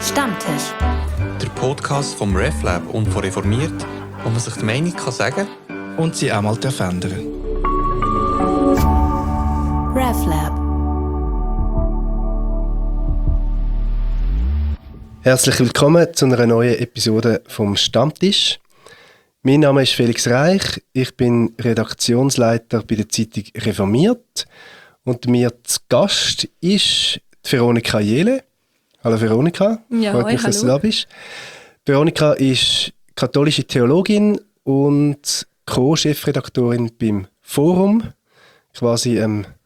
Stammtisch. Der Podcast vom RefLab und von Reformiert, wo man sich die Meinung kann sagen und sie auch mal verändern. RefLab. Herzlich willkommen zu einer neuen Episode vom Stammtisch. Mein Name ist Felix Reich, ich bin Redaktionsleiter bei der Zeitung Reformiert und mir zu Gast ist die Veronika Jele. Hallo Veronika, ja, freut mich, hallo. dass du da bist. Veronika ist katholische Theologin und Co-Chefredaktorin beim Forum, quasi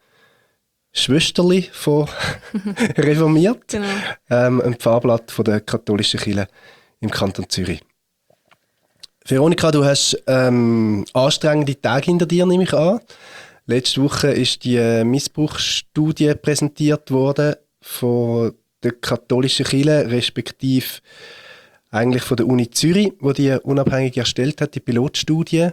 Schwesterli von Reformiert, Genau. ein Pfarrblatt von der katholischen Kirche im Kanton Zürich. Veronika, du hast anstrengende Tage hinter dir, nehme ich an. Letzte Woche ist die Missbrauchsstudie präsentiert worden von der katholischen Kirche, respektive eigentlich von der Uni Zürich, wo die unabhängig erstellt hat, die Pilotstudie.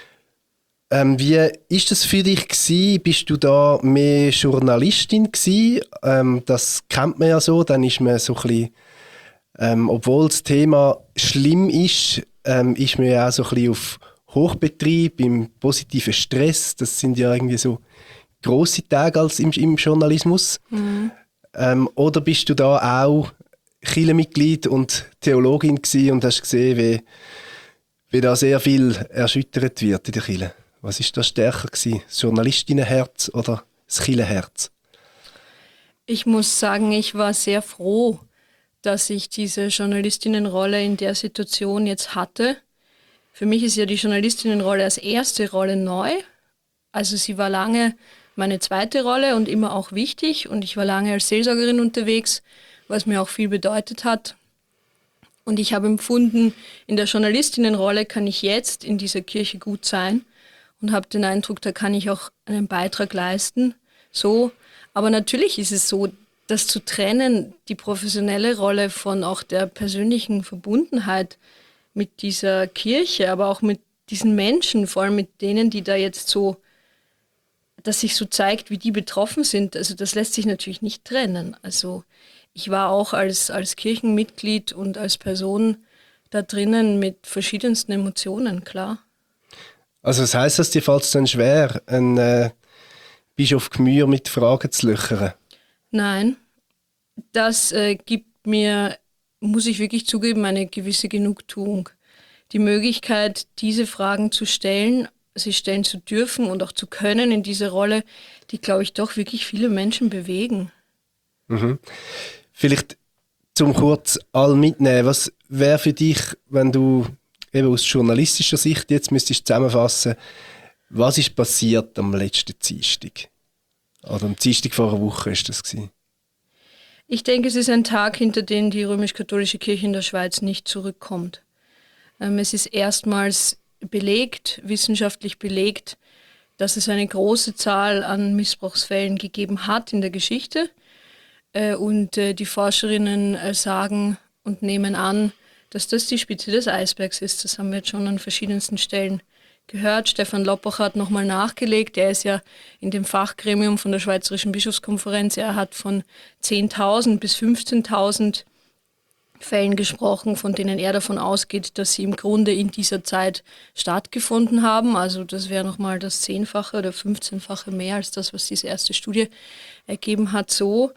Wie ist das für dich gewesen? Bist du da mehr Journalistin gewesen? Das kennt man ja so, dann ist man so ein bisschen, obwohl das Thema schlimm ist man ja auch so ein bisschen auf Hochbetrieb, im positiven Stress. Das sind ja irgendwie so grosse Tage als im Journalismus. Mhm. Oder bist du da auch Kirchenmitglied und Theologin gewesen und hast gesehen, wie da sehr viel erschüttert wird in der Kirche? Was ist da stärker gewesen? Das Journalistinnenherz oder das Kirchenherz? Ich muss sagen, ich war sehr froh, dass ich diese Journalistinnenrolle in der Situation jetzt hatte. Für mich ist ja die Journalistinnenrolle als erste Rolle neu. Also sie war lange meine zweite Rolle und immer auch wichtig. Und ich war lange als Seelsorgerin unterwegs, was mir auch viel bedeutet hat. Und ich habe empfunden, in der Journalistinnenrolle kann ich jetzt in dieser Kirche gut sein und habe den Eindruck, da kann ich auch einen Beitrag leisten. So. Aber natürlich ist es so, das zu trennen, die professionelle Rolle von auch der persönlichen Verbundenheit mit dieser Kirche, aber auch mit diesen Menschen, vor allem mit denen, die da jetzt so, dass sich so zeigt, wie die betroffen sind. Also das lässt sich natürlich nicht trennen. Also ich war auch als Kirchenmitglied und als Person da drinnen mit verschiedensten Emotionen, klar. Also das heisst, dass dir fällt es dann schwer, einen Bischof Gmür mit Fragen zu löchern? Nein, das gibt mir, muss ich wirklich zugeben, eine gewisse Genugtuung. Die Möglichkeit, diese Fragen zu stellen, sie stellen zu dürfen und auch zu können in dieser Rolle, die, glaube ich, doch wirklich viele Menschen bewegen. Mhm. Vielleicht zum kurz all mitnehmen, was wäre für dich, wenn du eben aus journalistischer Sicht jetzt müsstest zusammenfassen, was ist passiert am letzten Dienstag? Oder am Dienstag vor einer Woche ist das gewesen? Ich denke, es ist ein Tag, hinter dem die römisch-katholische Kirche in der Schweiz nicht zurückkommt. Es ist erstmals belegt, wissenschaftlich belegt, dass es eine große Zahl an Missbrauchsfällen gegeben hat in der Geschichte. Und die Forscherinnen sagen und nehmen an, dass das die Spitze des Eisbergs ist. Das haben wir jetzt schon an verschiedensten Stellen gehört. Stefan Loppach hat nochmal nachgelegt. Er ist ja in dem Fachgremium von der Schweizerischen Bischofskonferenz. Er hat von 10.000 bis 15.000 Fällen gesprochen, von denen er davon ausgeht, dass sie im Grunde in dieser Zeit stattgefunden haben. Also das wäre nochmal das 10-fache oder 15-fache mehr als das, was diese erste Studie ergeben hat. So,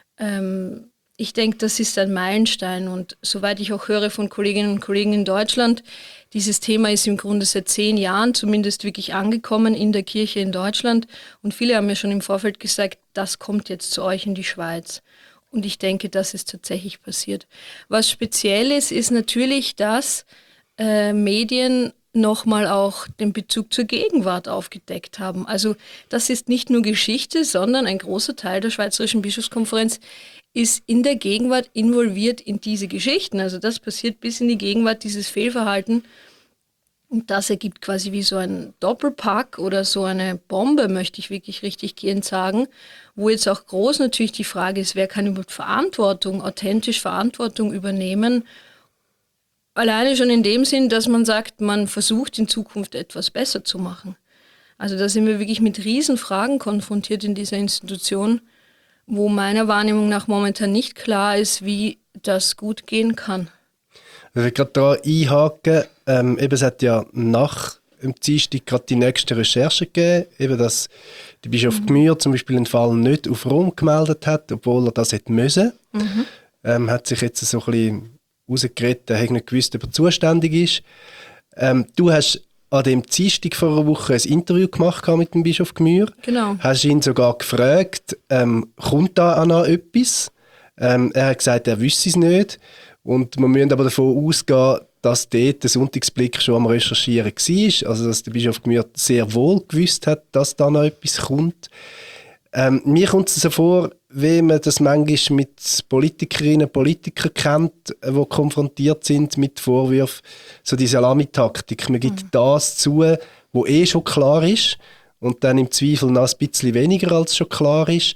ich denke, das ist ein Meilenstein und soweit ich auch höre von Kolleginnen und Kollegen in Deutschland, dieses Thema ist im Grunde seit 10 Jahren zumindest wirklich angekommen in der Kirche in Deutschland und viele haben mir schon im Vorfeld gesagt, das kommt jetzt zu euch in die Schweiz. Und ich denke, das ist tatsächlich passiert. Was speziell ist natürlich, dass Medien nochmal auch den Bezug zur Gegenwart aufgedeckt haben. Also das ist nicht nur Geschichte, sondern ein großer Teil der Schweizerischen Bischofskonferenz ist in der Gegenwart involviert in diese Geschichten. Also das passiert bis in die Gegenwart, dieses Fehlverhalten. Und das ergibt quasi wie so ein Doppelpack oder so eine Bombe, möchte ich wirklich richtig gehend sagen, wo jetzt auch groß natürlich die Frage ist, wer kann überhaupt authentisch Verantwortung übernehmen? Alleine schon in dem Sinn, dass man sagt, man versucht in Zukunft etwas besser zu machen. Also da sind wir wirklich mit Riesenfragen konfrontiert in dieser Institution, wo meiner Wahrnehmung nach momentan nicht klar ist, wie das gut gehen kann. Ich will gerade da einhaken. Eben, es hat ja nach dem Dienstag gerade die nächste Recherche gegeben, eben, dass der Bischof Gmür zum Beispiel einen Fall nicht auf Rom gemeldet hat, obwohl er das hätte müssen. Hat sich jetzt so ein bisschen rausgeredet, er hat nicht gewusst, ob er zuständig ist. Du hast an dem Dienstag vor einer Woche ein Interview gemacht mit dem Bischof Gmür. Genau. Hast ihn sogar gefragt, kommt da auch noch etwas? Er hat gesagt, er wüsste es nicht. Und wir müssen aber davon ausgehen, dass dort der Sonntagsblick schon am Recherchieren war. Also dass der Bischof Gmür sehr wohl gewusst hat, dass da noch etwas kommt. Mir kommt es so vor, wie man das manchmal mit Politikerinnen und Politikern kennt, die konfrontiert sind mit Vorwürfen, so die Salamitaktik. Man gibt das zu, wo schon klar ist, und dann im Zweifel noch ein bisschen weniger, als schon klar ist.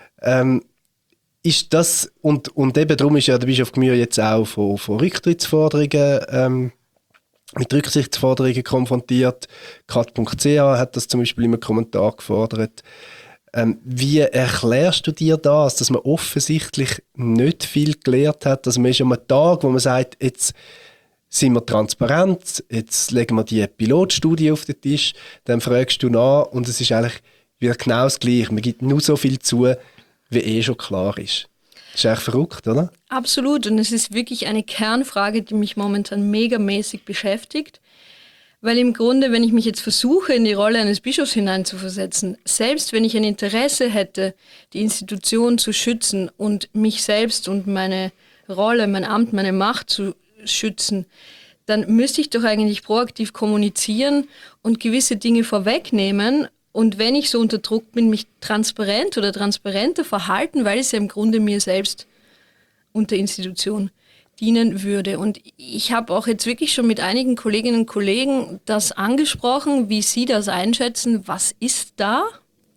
Ist das, und eben darum ist ja der Bischof Gmür jetzt auch von Rücktrittsforderungen, mit Rücksichtsforderungen konfrontiert. Kat.ch hat das zum Beispiel in einem Kommentar gefordert. Wie erklärst du dir das, dass man offensichtlich nicht viel gelernt hat? Also man ist an einem Tag, wo man sagt, jetzt sind wir transparent, jetzt legen wir die Pilotstudie auf den Tisch, dann fragst du nach und es ist eigentlich wieder genau das Gleiche. Man gibt nur so viel zu, wie schon klar ist. Das ist echt verrückt, oder? Absolut. Und es ist wirklich eine Kernfrage, die mich momentan megamäßig beschäftigt. Weil im Grunde, wenn ich mich jetzt versuche, in die Rolle eines Bischofs hineinzuversetzen, selbst wenn ich ein Interesse hätte, die Institution zu schützen und mich selbst und meine Rolle, mein Amt, meine Macht zu schützen, dann müsste ich doch eigentlich proaktiv kommunizieren und gewisse Dinge vorwegnehmen. Und wenn ich so unter Druck bin, mich transparent oder transparenter verhalten, weil es ja im Grunde mir selbst und der Institution dienen würde. Und ich habe auch jetzt wirklich schon mit einigen Kolleginnen und Kollegen das angesprochen, wie sie das einschätzen. Was ist da?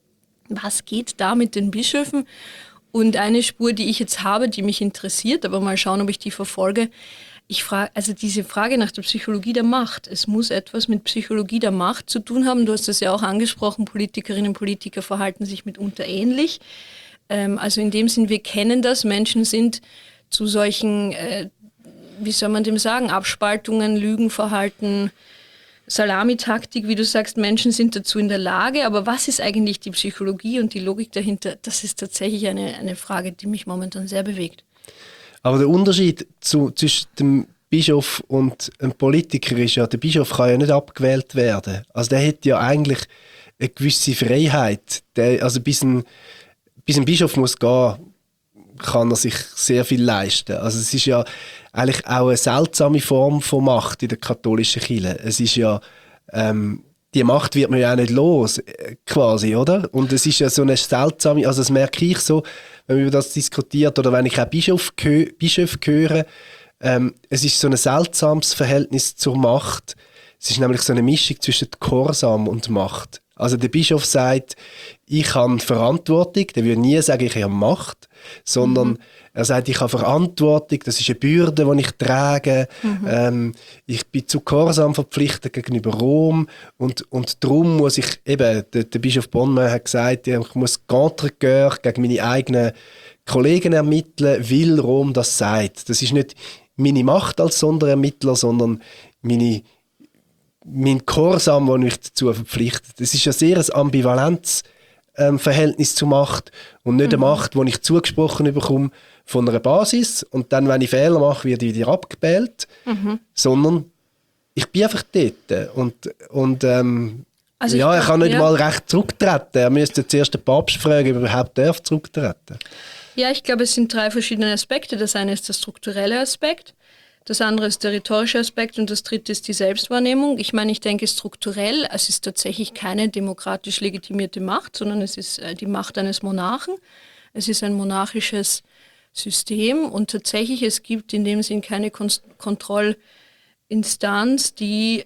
Was geht da mit den Bischöfen? Und eine Spur, die ich jetzt habe, die mich interessiert, aber mal schauen, ob ich die verfolge. Ich frage, also diese Frage nach der Psychologie der Macht. Es muss etwas mit Psychologie der Macht zu tun haben. Du hast das ja auch angesprochen, Politikerinnen und Politiker verhalten sich mitunter ähnlich. Also in dem Sinn, wir kennen das. Menschen sind zu solchen, wie soll man dem sagen, Abspaltungen, Lügenverhalten, Salamitaktik, wie du sagst, Menschen sind dazu in der Lage. Aber was ist eigentlich die Psychologie und die Logik dahinter? Das ist tatsächlich eine Frage, die mich momentan sehr bewegt. Aber der Unterschied zwischen dem Bischof und einem Politiker ist ja, der Bischof kann ja nicht abgewählt werden. Also der hat ja eigentlich eine gewisse Freiheit. Also bis ein Bischof muss gehen, kann er sich sehr viel leisten. Also es ist ja eigentlich auch eine seltsame Form von Macht in der katholischen Kirche. Es ist ja, die Macht wird man ja auch nicht los, quasi, oder? Und es ist ja so eine seltsame, also das merke ich so, wenn man über das diskutiert oder wenn ich auch Bischöfe höre, es ist so ein seltsames Verhältnis zur Macht. Es ist nämlich so eine Mischung zwischen Gehorsam und Macht. Also der Bischof sagt, ich habe Verantwortung, der würde nie sagen, ich habe Macht, sondern er sagt, ich habe Verantwortung, das ist eine Bürde, die ich trage, ich bin zu Gehorsam verpflichtet gegenüber Rom und darum muss ich, eben, der Bischof Bonnemann hat gesagt, ich muss contre-cœur gegen meine eigenen Kollegen ermitteln, weil Rom das sagt. Das ist nicht meine Macht als Sonderermittler, sondern mein Gehorsam, den mich dazu verpflichtet. Das ist ein sehr ambivalentes Verhältnis zur Macht und nicht eine Macht, die ich zugesprochen bekomme von einer Basis und dann, wenn ich Fehler mache, werde ich wieder abgewählt, sondern ich bin einfach dort und Also er kann nicht mal recht zurücktreten. Er müsste zuerst den Papst fragen, ob er überhaupt darf zurücktreten. Ja, ich glaube, es sind 3 verschiedene Aspekte. Das eine ist der strukturelle Aspekt, das andere ist der rhetorische Aspekt und das dritte ist die Selbstwahrnehmung. Ich meine, ich denke strukturell, es ist tatsächlich keine demokratisch legitimierte Macht, sondern es ist die Macht eines Monarchen. Es ist ein monarchisches System und tatsächlich, es gibt in dem Sinn keine Kontrollinstanz, die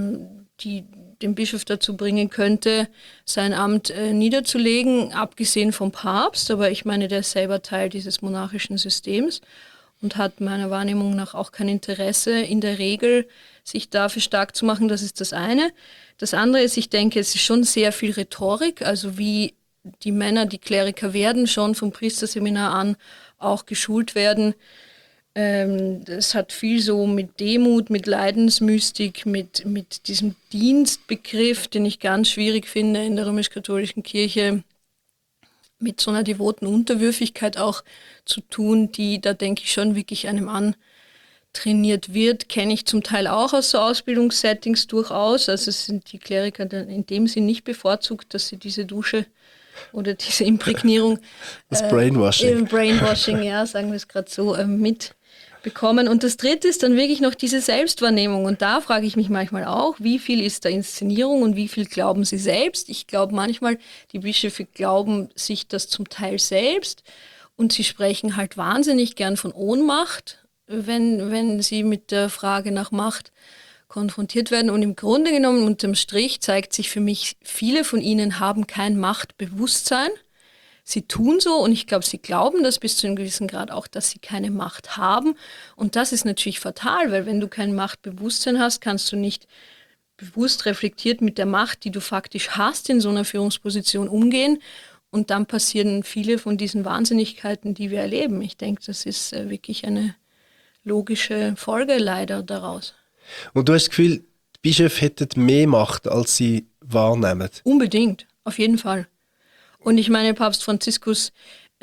den Bischof dazu bringen könnte, sein Amt niederzulegen, abgesehen vom Papst. Aber ich meine, der ist selber Teil dieses monarchischen Systems und hat meiner Wahrnehmung nach auch kein Interesse in der Regel, sich dafür stark zu machen. Das ist das eine. Das andere ist, ich denke, es ist schon sehr viel Rhetorik, also wie die Männer, die Kleriker werden, schon vom Priesterseminar an auch geschult werden, Das hat viel so mit Demut, mit Leidensmystik, mit diesem Dienstbegriff, den ich ganz schwierig finde in der römisch-katholischen Kirche, mit so einer devoten Unterwürfigkeit auch zu tun, die, da denke ich schon, wirklich einem antrainiert wird. Kenne ich zum Teil auch aus so Ausbildungssettings durchaus. Also es sind die Kleriker in dem Sinn nicht bevorzugt, dass sie diese Dusche oder diese Imprägnierung, das Brainwashing. Brainwashing, ja, sagen wir es gerade so, mitbekommen. Und das Dritte ist dann wirklich noch diese Selbstwahrnehmung. Und da frage ich mich manchmal auch, wie viel ist da Inszenierung und wie viel glauben sie selbst? Ich glaube manchmal, die Bischöfe glauben sich das zum Teil selbst und sie sprechen halt wahnsinnig gern von Ohnmacht, wenn sie mit der Frage nach Macht konfrontiert werden. Und im Grunde genommen, unterm Strich, zeigt sich für mich, viele von ihnen haben kein Machtbewusstsein. Sie tun so und ich glaube, sie glauben das bis zu einem gewissen Grad auch, dass sie keine Macht haben. Und das ist natürlich fatal, weil wenn du kein Machtbewusstsein hast, kannst du nicht bewusst reflektiert mit der Macht, die du faktisch hast, in so einer Führungsposition umgehen. Und dann passieren viele von diesen Wahnsinnigkeiten, die wir erleben. Ich denke, das ist wirklich eine logische Folge leider daraus. Und du hast das Gefühl, die Bischöfe hätten mehr Macht, als sie wahrnehmen? Unbedingt, auf jeden Fall. Und ich meine, Papst Franziskus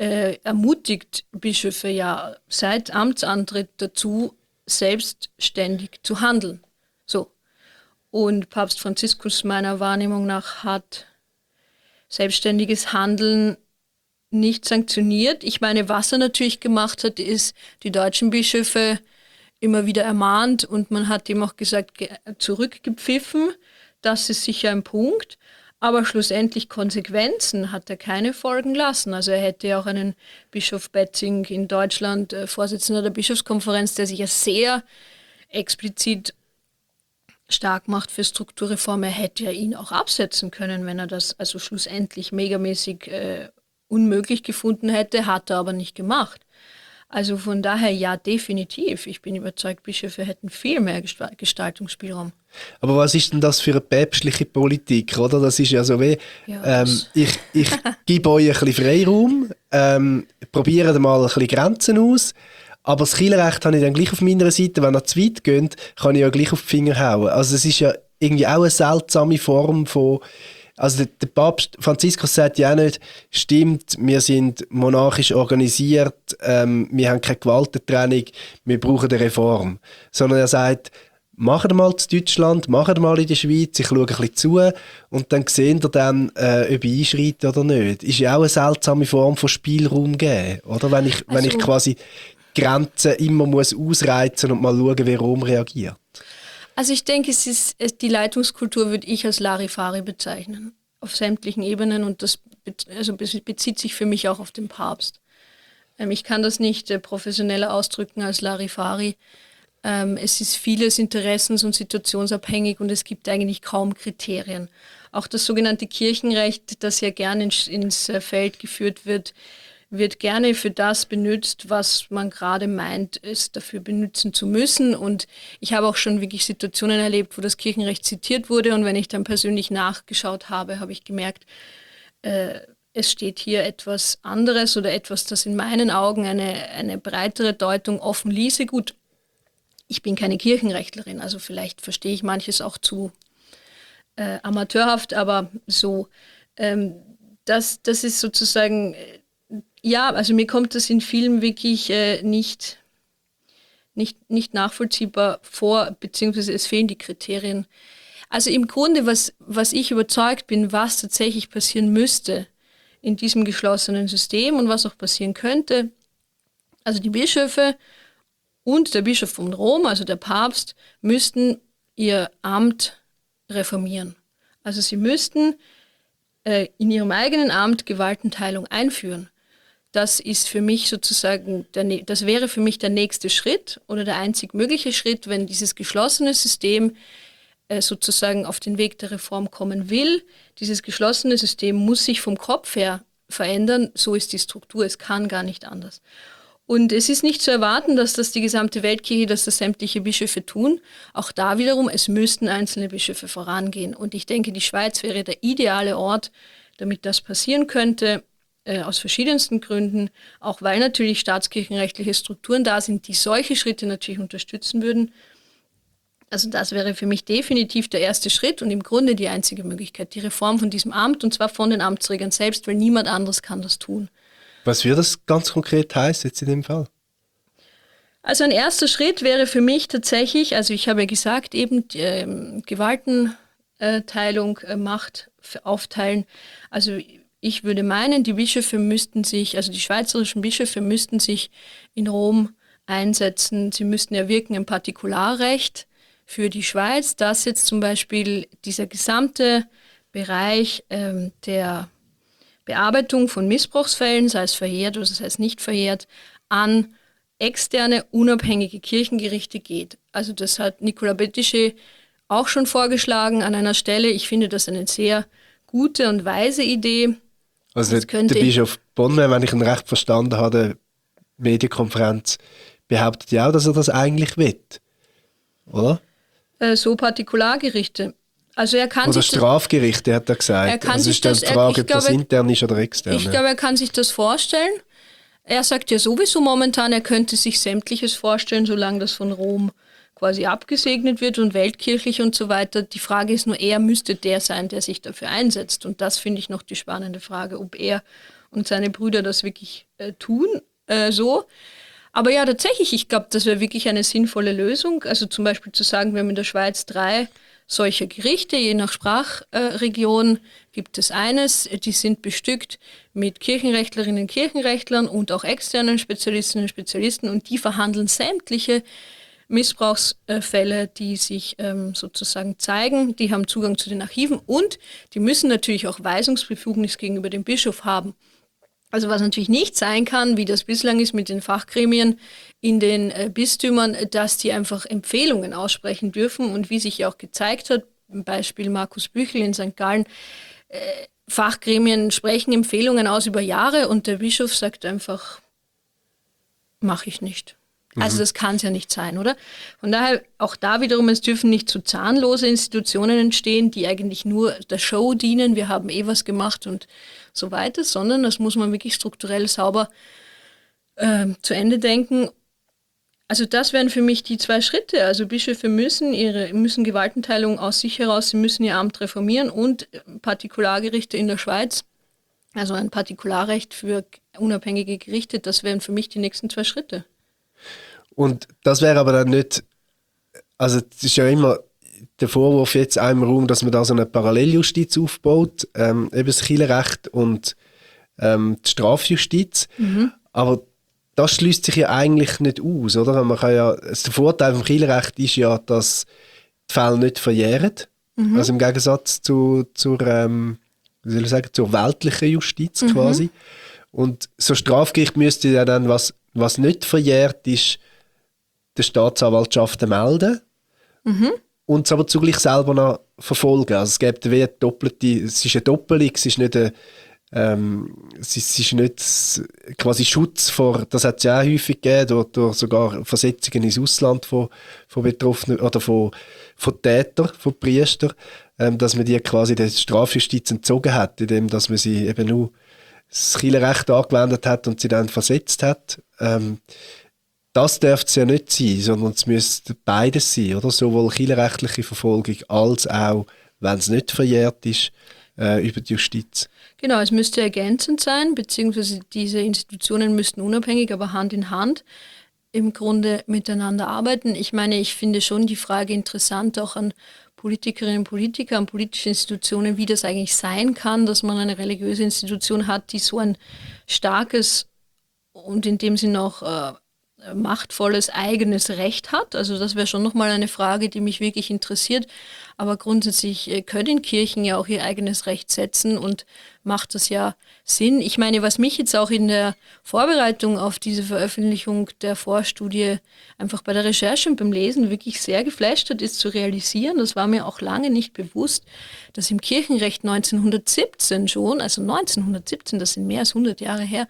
ermutigt Bischöfe ja seit Amtsantritt dazu, selbstständig zu handeln. So. Und Papst Franziskus meiner Wahrnehmung nach hat selbstständiges Handeln nicht sanktioniert. Ich meine, was er natürlich gemacht hat, ist die deutschen Bischöfe immer wieder ermahnt und man hat ihm auch gesagt, zurückgepfiffen. Das ist sicher ein Punkt. Aber schlussendlich Konsequenzen hat er keine folgen lassen. Also er hätte ja auch einen Bischof Betzing in Deutschland, Vorsitzender der Bischofskonferenz, der sich ja sehr explizit stark macht für Strukturreform. Er hätte ja ihn auch absetzen können, wenn er das also schlussendlich megamäßig unmöglich gefunden hätte, hat er aber nicht gemacht. Also von daher ja, definitiv. Ich bin überzeugt, Bischöfe hätten viel mehr Gestaltungsspielraum. Aber was ist denn das für eine päpstliche Politik, oder? Das ist ja so wie, Ja, ich gebe euch ein bisschen Freiraum, probiere mal ein bisschen Grenzen aus, aber das Kirchenrecht habe ich dann gleich auf meiner Seite. Wenn ihr zu weit geht, kann ich ja gleich auf die Finger hauen. Also es ist ja irgendwie auch eine seltsame Form von... Also der Papst Franziskus sagt ja auch nicht, stimmt, wir sind monarchisch organisiert, wir haben keine Gewaltentrennung, wir brauchen eine Reform. Sondern er sagt, macht mal zu Deutschland, macht mal in der Schweiz, ich schaue ein bisschen zu und dann seht ihr dann, ob ich einschreite oder nicht. Ist ja auch eine seltsame Form von Spielraum geben, oder? Wenn ich quasi Grenzen immer muss ausreizen und mal schauen, wie Rom reagiert. Also ich denke, die Leitungskultur würde ich als Larifari bezeichnen, auf sämtlichen Ebenen und das bezieht sich für mich auch auf den Papst. Ich kann das nicht professioneller ausdrücken als Larifari. Es ist vieles interessens- und situationsabhängig und es gibt eigentlich kaum Kriterien. Auch das sogenannte Kirchenrecht, das ja gerne ins Feld geführt wird gerne für das benutzt, was man gerade meint, es dafür benutzen zu müssen. Und ich habe auch schon wirklich Situationen erlebt, wo das Kirchenrecht zitiert wurde. Und wenn ich dann persönlich nachgeschaut habe, habe ich gemerkt, es steht hier etwas anderes oder etwas, das in meinen Augen eine breitere Deutung offen ließe. Gut, ich bin keine Kirchenrechtlerin, also vielleicht verstehe ich manches auch zu amateurhaft, aber so, das ist sozusagen... Ja, also mir kommt das in Filmen wirklich nicht nachvollziehbar vor, beziehungsweise es fehlen die Kriterien. Also im Grunde, was ich überzeugt bin, was tatsächlich passieren müsste in diesem geschlossenen System und was auch passieren könnte, also die Bischöfe und der Bischof von Rom, also der Papst, müssten ihr Amt reformieren. Also sie müssten in ihrem eigenen Amt Gewaltenteilung einführen. Das ist für mich sozusagen, das wäre für mich der nächste Schritt oder der einzig mögliche Schritt, wenn dieses geschlossene System sozusagen auf den Weg der Reform kommen will. Dieses geschlossene System muss sich vom Kopf her verändern, so ist die Struktur, es kann gar nicht anders. Und es ist nicht zu erwarten, dass das die gesamte Weltkirche, dass das sämtliche Bischöfe tun. Auch da wiederum, es müssten einzelne Bischöfe vorangehen. Und ich denke, die Schweiz wäre der ideale Ort, damit das passieren könnte. aus verschiedensten Gründen, auch weil natürlich staatskirchenrechtliche Strukturen da sind, die solche Schritte natürlich unterstützen würden. Also das wäre für mich definitiv der erste Schritt und im Grunde die einzige Möglichkeit, die Reform von diesem Amt, und zwar von den Amtsträgern selbst, weil niemand anderes kann das tun. Was würde das ganz konkret heißen jetzt in dem Fall? Also ein erster Schritt wäre für mich tatsächlich, also ich habe ja gesagt, eben Gewaltenteilung, Macht aufteilen. Also ich würde meinen, die Bischöfe müssten sich, also die schweizerischen Bischöfe müssten sich in Rom einsetzen. Sie müssten erwirken im Partikularrecht für die Schweiz, dass jetzt zum Beispiel dieser gesamte Bereich der Bearbeitung von Missbrauchsfällen, sei es verjährt oder sei es nicht verjährt, an externe, unabhängige Kirchengerichte geht. Also das hat Nicolas Bétticher auch schon vorgeschlagen an einer Stelle. Ich finde das eine sehr gute und weise Idee. Also der Bischof Bonner, wenn ich ihn recht verstanden habe, der Medienkonferenz, behauptet ja auch, dass er das eigentlich will. Oder? So Partikulargerichte. Also er kann oder sich Strafgerichte, hat er gesagt. Er kann also sich ist dann die Frage, ob das intern ist oder extern. Ich glaube, er kann sich das vorstellen. Er sagt ja sowieso momentan, er könnte sich Sämtliches vorstellen, solange das von Rom quasi abgesegnet wird und weltkirchlich und so weiter. Die Frage ist nur, er müsste der sein, der sich dafür einsetzt. Und das finde ich noch die spannende Frage, ob er und seine Brüder das wirklich tun, so. Aber ja, tatsächlich, ich glaube, das wäre wirklich eine sinnvolle Lösung. Also zum Beispiel zu sagen, wir haben in der Schweiz 3 solcher Gerichte, je nach Sprachregion gibt es eines. Die sind bestückt mit Kirchenrechtlerinnen und Kirchenrechtlern und auch externen Spezialistinnen und Spezialisten und die verhandeln sämtliche Missbrauchsfälle, die sich sozusagen zeigen. Die haben Zugang zu den Archiven und die müssen natürlich auch Weisungsbefugnis gegenüber dem Bischof haben. Also was natürlich nicht sein kann, wie das bislang ist mit den Fachgremien in den Bistümern, dass die einfach Empfehlungen aussprechen dürfen und wie sich ja auch gezeigt hat, im Beispiel Markus Büchel in St. Gallen, Fachgremien sprechen Empfehlungen aus über Jahre und der Bischof sagt einfach, mache ich nicht. Also das kann es ja nicht sein, oder? Von daher, auch da wiederum, es dürfen nicht zu zahnlose Institutionen entstehen, die eigentlich nur der Show dienen, wir haben was gemacht und so weiter, sondern das muss man wirklich strukturell sauber zu Ende denken. Also das wären für mich die 2 Schritte. Also Bischöfe müssen Gewaltenteilung aus sich heraus, sie müssen ihr Amt reformieren und Partikulargerichte in der Schweiz, also ein Partikularrecht für unabhängige Gerichte, das wären für mich die nächsten 2 Schritte. Und das wäre aber dann nicht, also es ist ja immer der Vorwurf jetzt auch im Raum, dass man da so eine Paralleljustiz aufbaut, eben das Kirchenrecht und die Strafjustiz. Aber das schließt sich ja eigentlich nicht aus, oder? Man kann ja, der Vorteil vom Kirchenrecht ist ja, dass die Fälle nicht verjähren. Also im Gegensatz zur weltlichen Justiz quasi. Und so Strafgericht müsste ja dann, was nicht verjährt ist, der Staatsanwaltschaften melden und es aber zugleich selber noch verfolgen. Also es gibt wie es ist eine Doppelung, es ist nicht es ist nicht quasi Schutz vor, das hat es ja auch häufig gegeben, durch sogar Versetzungen ins Ausland von Betroffenen oder von Tätern, von Priestern, dass man die quasi der Strafjustiz entzogen hat, indem dass man sie eben nur das Kirchenrecht angewendet hat und sie dann versetzt hat. Das dürfte es ja nicht sein, sondern es müsste beides sein, oder? Sowohl kirchenrechtliche Verfolgung als auch, wenn es nicht verjährt ist, über die Justiz. Genau, es müsste ergänzend sein, beziehungsweise diese Institutionen müssten unabhängig, aber Hand in Hand im Grunde miteinander arbeiten. Ich meine, ich finde schon die Frage interessant, auch an Politikerinnen und Politiker, an politische Institutionen, wie das eigentlich sein kann, dass man eine religiöse Institution hat, die so ein starkes und in dem Sinne auch machtvolles eigenes Recht hat. Also das wäre schon nochmal eine Frage, die mich wirklich interessiert. Aber grundsätzlich können Kirchen ja auch ihr eigenes Recht setzen und macht das ja Sinn. Ich meine, was mich jetzt auch in der Vorbereitung auf diese Veröffentlichung der Vorstudie einfach bei der Recherche und beim Lesen wirklich sehr geflasht hat, ist zu realisieren, das war mir auch lange nicht bewusst, dass im Kirchenrecht 1917 schon, also 1917, das sind mehr als 100 Jahre her,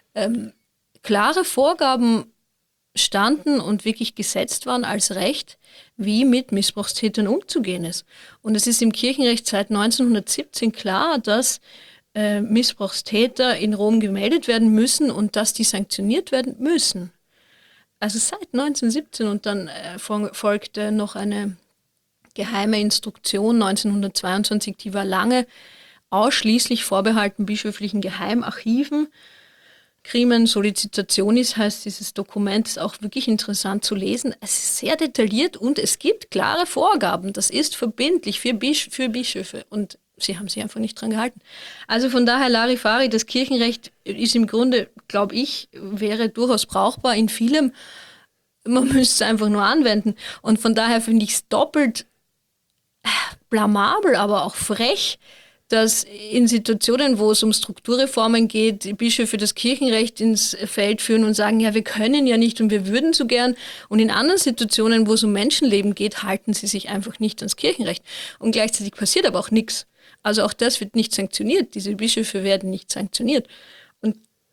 klare Vorgaben standen und wirklich gesetzt waren als Recht, wie mit Missbrauchstätern umzugehen ist. Und es ist im Kirchenrecht seit 1917 klar, dass Missbrauchstäter in Rom gemeldet werden müssen und dass die sanktioniert werden müssen. Also seit 1917 und dann folgte noch eine geheime Instruktion 1922, die war lange ausschließlich vorbehalten bischöflichen Geheimarchiven. Crimen Sollicitationis heißt dieses Dokument, ist auch wirklich interessant zu lesen. Es ist sehr detailliert und es gibt klare Vorgaben. Das ist verbindlich für Bischöfe und sie haben sich einfach nicht dran gehalten. Also von daher Larifari, das Kirchenrecht ist im Grunde, glaube ich, wäre durchaus brauchbar in vielem. Man müsste es einfach nur anwenden. Und von daher finde ich es doppelt blamabel, aber auch frech, dass in Situationen, wo es um Strukturreformen geht, die Bischöfe das Kirchenrecht ins Feld führen und sagen, ja, wir können ja nicht und wir würden so gern. Und in anderen Situationen, wo es um Menschenleben geht, halten sie sich einfach nicht ans Kirchenrecht. Und gleichzeitig passiert aber auch nichts. Also auch das wird nicht sanktioniert. Diese Bischöfe werden nicht sanktioniert. Und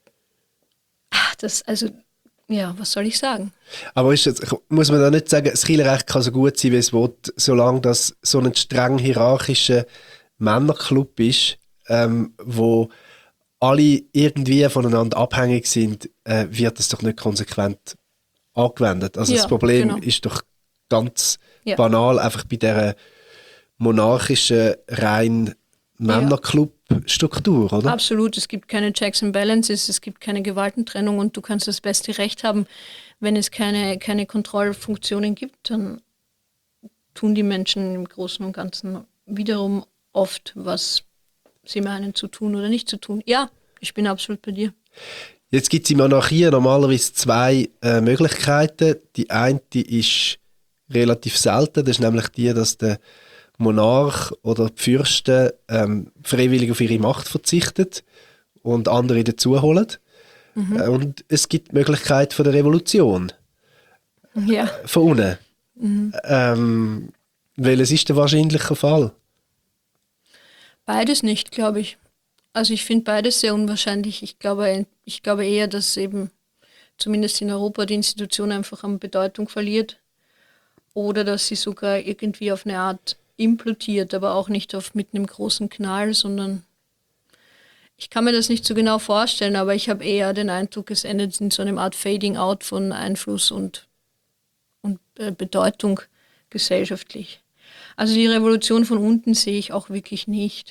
was soll ich sagen? Aber muss man da nicht sagen, das Kirchenrecht kann so gut sein, wie es will, solange das so ein streng hierarchischer Männerclub ist, wo alle irgendwie voneinander abhängig sind, wird das doch nicht konsequent angewendet. Also das Problem ist doch ganz banal, einfach bei dieser monarchischen, rein Männerclub-Struktur, oder? Absolut, es gibt keine Checks and Balances, es gibt keine Gewaltentrennung und du kannst das beste Recht haben. Wenn es keine Kontrollfunktionen gibt, dann tun die Menschen im Großen und Ganzen wiederum oft, was sie meinen zu tun oder nicht zu tun. Ja, ich bin absolut bei dir. Jetzt gibt es in Monarchien normalerweise zwei Möglichkeiten. Die eine ist relativ selten, das ist nämlich die, dass der Monarch oder die Fürsten freiwillig auf ihre Macht verzichtet und andere dazuholen. Und es gibt die Möglichkeit von der Revolution. Ja. Von unten. Welches ist der wahrscheinliche Fall? Beides nicht, glaube ich. Also ich finde beides sehr unwahrscheinlich. Ich glaube eher, dass eben zumindest in Europa die Institution einfach an Bedeutung verliert oder dass sie sogar irgendwie auf eine Art implodiert, aber auch nicht mit einem großen Knall, sondern ich kann mir das nicht so genau vorstellen, aber ich habe eher den Eindruck, es endet in so einer Art Fading out von Einfluss und Bedeutung gesellschaftlich. Also die Revolution von unten sehe ich auch wirklich nicht.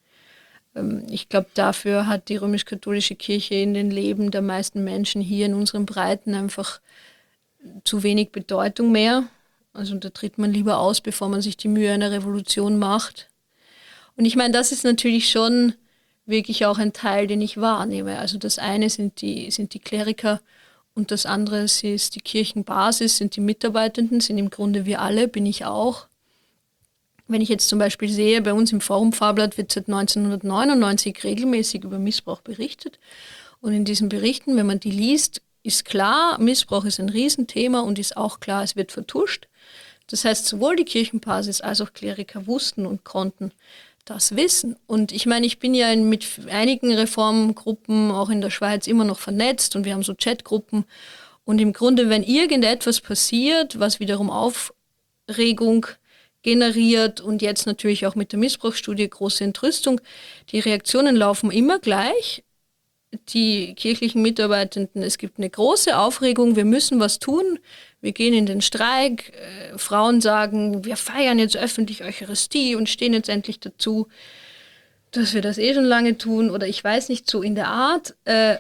Ich glaube, dafür hat die römisch-katholische Kirche in den Leben der meisten Menschen hier in unseren Breiten einfach zu wenig Bedeutung mehr. Also da tritt man lieber aus, bevor man sich die Mühe einer Revolution macht. Und ich meine, das ist natürlich schon wirklich auch ein Teil, den ich wahrnehme. Also das eine sind die Kleriker und das andere ist die Kirchenbasis, sind die Mitarbeitenden, sind im Grunde wir alle, bin ich auch. Wenn ich jetzt zum Beispiel sehe, bei uns im Forum Pfarrblatt wird seit 1999 regelmäßig über Missbrauch berichtet. Und in diesen Berichten, wenn man die liest, ist klar, Missbrauch ist ein Riesenthema und ist auch klar, es wird vertuscht. Das heißt, sowohl die Kirchenbasis als auch Kleriker wussten und konnten das wissen. Und ich meine, ich bin ja mit einigen Reformgruppen auch in der Schweiz immer noch vernetzt und wir haben so Chatgruppen. Und im Grunde, wenn irgendetwas passiert, was wiederum Aufregung generiert und jetzt natürlich auch mit der Missbrauchsstudie große Entrüstung, die Reaktionen laufen immer gleich. Die kirchlichen Mitarbeitenden, es gibt eine große Aufregung, wir müssen was tun, wir gehen in den Streik, Frauen sagen, wir feiern jetzt öffentlich Eucharistie und stehen jetzt endlich dazu, dass wir das schon lange tun oder ich weiß nicht, so in der Art.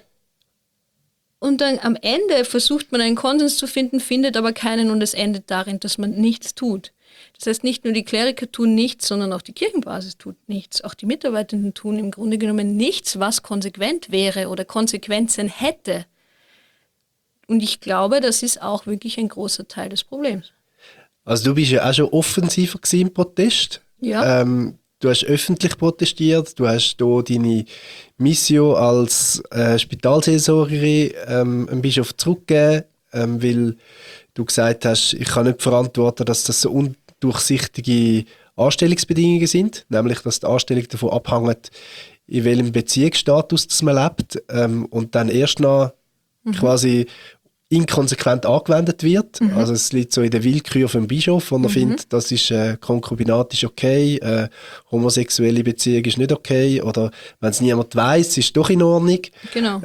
Und dann am Ende versucht man einen Konsens zu finden, findet aber keinen und es endet darin, dass man nichts tut. Das heißt, nicht nur die Kleriker tun nichts, sondern auch die Kirchenbasis tut nichts. Auch die Mitarbeitenden tun im Grunde genommen nichts, was konsequent wäre oder Konsequenzen hätte. Und ich glaube, das ist auch wirklich ein großer Teil des Problems. Also du bist ja auch schon offensiver im Protest. Ja. Du hast öffentlich protestiert, du hast hier deine Mission als Spitalseelsorgerin dem Bischof zurückgegeben, weil du gesagt hast, ich kann nicht verantworten, dass das so undurchsichtige Anstellungsbedingungen sind, nämlich dass die Anstellung davon abhängt, in welchem Beziehungsstatus das man lebt und dann erst noch quasi inkonsequent angewendet wird. Also es liegt so in der Willkür vom Bischof, wo er findet, das ist Konkubinat ist okay, homosexuelle Beziehung ist nicht okay, oder wenn es niemand weiss, ist doch in Ordnung. Genau.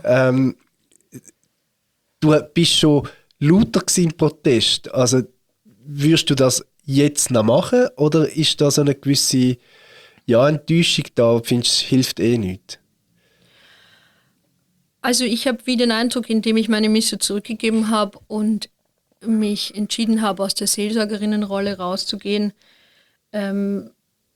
Du bist schon lauter gewesen im Protest. Also würdest du das jetzt noch machen, oder ist da so eine gewisse Enttäuschung da, findest du, es hilft eh nichts? Also ich habe wie den Eindruck, indem ich meine Misse zurückgegeben habe und mich entschieden habe, aus der Seelsorgerinnenrolle rauszugehen, hat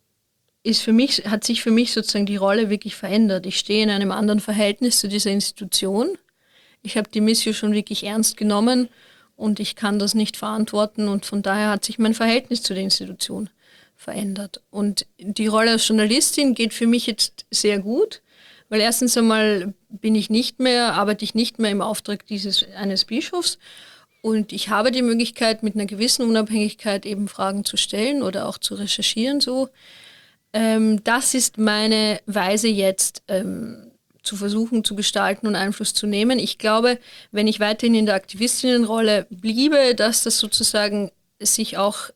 sich für mich sozusagen die Rolle wirklich verändert. Ich stehe in einem anderen Verhältnis zu dieser Institution. Ich habe die Missio schon wirklich ernst genommen und ich kann das nicht verantworten und von daher hat sich mein Verhältnis zu der Institution verändert. Und die Rolle als Journalistin geht für mich jetzt sehr gut, weil erstens einmal arbeite ich nicht mehr im Auftrag eines Bischofs und ich habe die Möglichkeit, mit einer gewissen Unabhängigkeit eben Fragen zu stellen oder auch zu recherchieren. So. Das ist meine Weise jetzt, zu versuchen zu gestalten und Einfluss zu nehmen. Ich glaube, wenn ich weiterhin in der Aktivistinnenrolle bliebe, dass das sozusagen sich auch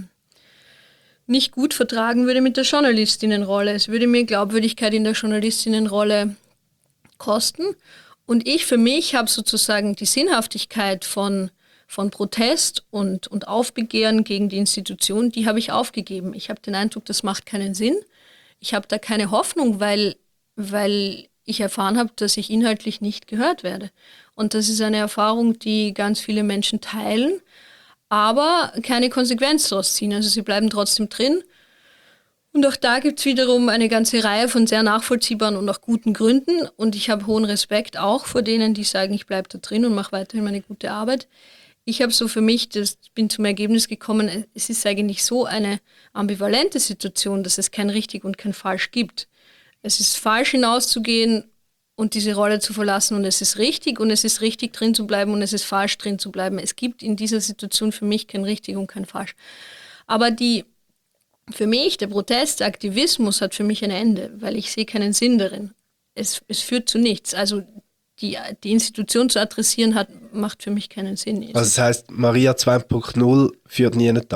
nicht gut vertragen würde mit der Journalistinnenrolle. Es würde mir Glaubwürdigkeit in der Journalistinnenrolle kosten. Und ich für mich habe sozusagen die Sinnhaftigkeit von Protest und Aufbegehren gegen die Institution, die habe ich aufgegeben. Ich habe den Eindruck, das macht keinen Sinn. Ich habe da keine Hoffnung, weil ich erfahren habe, dass ich inhaltlich nicht gehört werde. Und das ist eine Erfahrung, die ganz viele Menschen teilen, aber keine Konsequenz daraus ziehen. Also sie bleiben trotzdem drin. Und auch da gibt es wiederum eine ganze Reihe von sehr nachvollziehbaren und auch guten Gründen. Und ich habe hohen Respekt auch vor denen, die sagen, ich bleibe da drin und mache weiterhin meine gute Arbeit. Ich habe so für mich, bin zum Ergebnis gekommen, es ist eigentlich so eine ambivalente Situation, dass es kein richtig und kein falsch gibt. Es ist falsch hinauszugehen und diese Rolle zu verlassen und es ist richtig drin zu bleiben und es ist falsch drin zu bleiben. Es gibt in dieser Situation für mich kein richtig und kein falsch. Aber für mich, der Protest, der Aktivismus hat für mich ein Ende, weil ich sehe keinen Sinn darin. Es führt zu nichts. Also die Institution zu adressieren macht für mich keinen Sinn. Also das heisst, Maria 2.0 führt nie hin.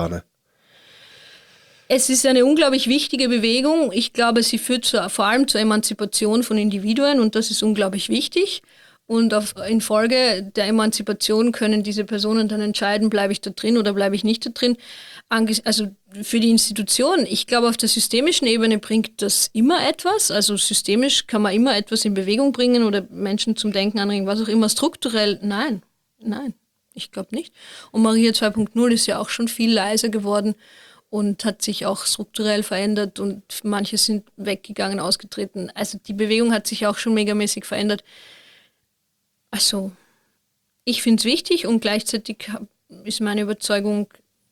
Es ist eine unglaublich wichtige Bewegung. Ich glaube, sie führt vor allem zur Emanzipation von Individuen und das ist unglaublich wichtig. Und infolge der Emanzipation können diese Personen dann entscheiden, bleibe ich da drin oder bleibe ich nicht da drin. Also für die Institution, ich glaube, auf der systemischen Ebene bringt das immer etwas. Also systemisch kann man immer etwas in Bewegung bringen oder Menschen zum Denken anregen, was auch immer. Strukturell, nein, ich glaube nicht. Und Maria 2.0 ist ja auch schon viel leiser geworden und hat sich auch strukturell verändert und manche sind weggegangen, ausgetreten. Also die Bewegung hat sich auch schon megamäßig verändert. Also ich finde es wichtig und gleichzeitig ist meine Überzeugung,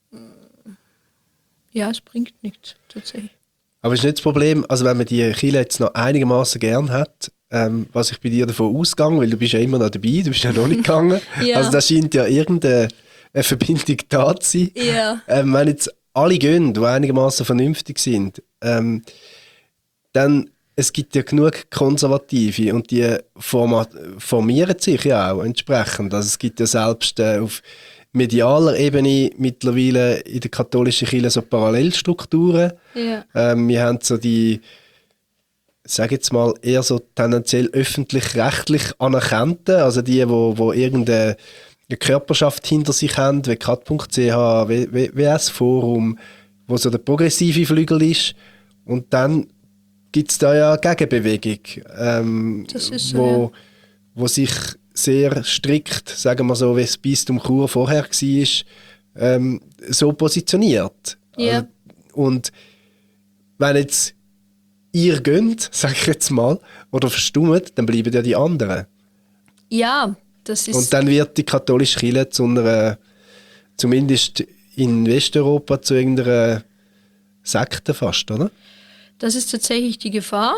ja, es bringt nichts tatsächlich. Aber ist nicht das Problem, also wenn man die Kirche jetzt noch einigermaßen gern hat, was ich bei dir davon ausgehe, weil du bist ja immer noch dabei, du bist ja noch nicht gegangen. Ja. Also da scheint ja irgendeine Verbindung da zu sein. Ja. Wenn jetzt alle gehen, die einigermaßen vernünftig sind, dann es gibt ja genug Konservative und die formieren sich ja auch entsprechend. Also es gibt ja selbst auf medialer Ebene mittlerweile in der katholischen Kirche so Parallelstrukturen. Ja. Wir haben so die, sage jetzt mal, eher so tendenziell öffentlich-rechtlich anerkannten, also die, wo irgendeine Körperschaft hinter sich haben, wie kat.ch, WS Forum, wo so der progressive Flügel ist. Und dann gibt es da ja Gegenbewegung, Das ist so, wo sich sehr strikt, sagen wir so, wie es Bistum Chur vorher war, so positioniert. Ja. Und wenn jetzt ihr geht, sage ich jetzt mal, oder verstummt, dann bleiben ja die anderen. Ja, das ist... Und dann wird die katholische Kirche zu einer, zumindest in Westeuropa, zu irgendeiner Sekte fast, oder? Das ist tatsächlich die Gefahr.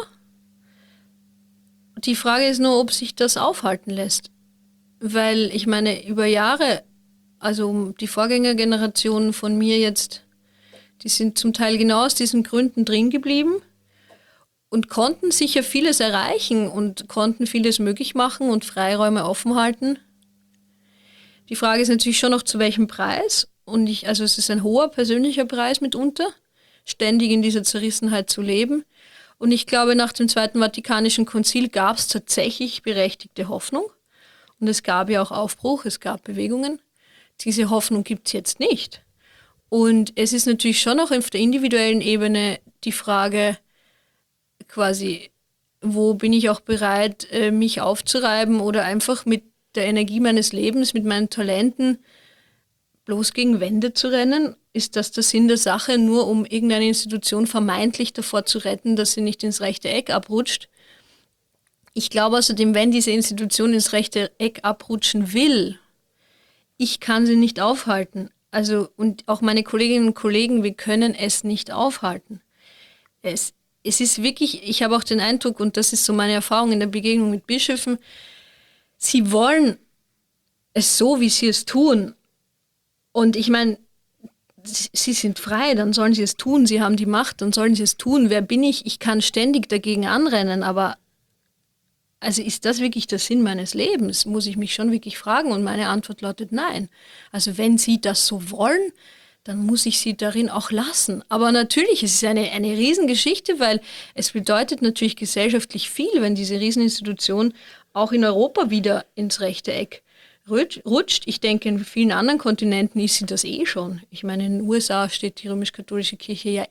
Die Frage ist nur, ob sich das aufhalten lässt. Weil ich meine, über Jahre, also die Vorgängergenerationen von mir jetzt, die sind zum Teil genau aus diesen Gründen drin geblieben und konnten sicher vieles erreichen und konnten vieles möglich machen und Freiräume offen halten. Die Frage ist natürlich schon noch, zu welchem Preis. Und also es ist ein hoher persönlicher Preis mitunter, ständig in dieser Zerrissenheit zu leben. Und ich glaube, nach dem Zweiten Vatikanischen Konzil gab es tatsächlich berechtigte Hoffnung. Und es gab ja auch Aufbruch, es gab Bewegungen. Diese Hoffnung gibt es jetzt nicht. Und es ist natürlich schon auch auf der individuellen Ebene die Frage, quasi, wo bin ich auch bereit, mich aufzureiben oder einfach mit der Energie meines Lebens, mit meinen Talenten bloß gegen Wände zu rennen? Ist das der Sinn der Sache, nur um irgendeine Institution vermeintlich davor zu retten, dass sie nicht ins rechte Eck abrutscht? Ich glaube außerdem, wenn diese Institution ins rechte Eck abrutschen will, ich kann sie nicht aufhalten. Also, und auch meine Kolleginnen und Kollegen, wir können es nicht aufhalten. Es ist wirklich, ich habe auch den Eindruck, und das ist so meine Erfahrung in der Begegnung mit Bischöfen, sie wollen es so, wie sie es tun. Und ich meine, sie sind frei, dann sollen sie es tun. Sie haben die Macht, dann sollen sie es tun. Wer bin ich? Ich kann ständig dagegen anrennen, aber also ist das wirklich der Sinn meines Lebens? Muss ich mich schon wirklich fragen. Und meine Antwort lautet nein. Also wenn sie das so wollen, dann muss ich sie darin auch lassen. Aber natürlich, es ist eine Riesengeschichte, weil es bedeutet natürlich gesellschaftlich viel, wenn diese Rieseninstitution auch in Europa wieder ins rechte Eck rutscht. Ich denke, in vielen anderen Kontinenten ist sie das eh schon. Ich meine, in den USA steht die römisch-katholische Kirche ja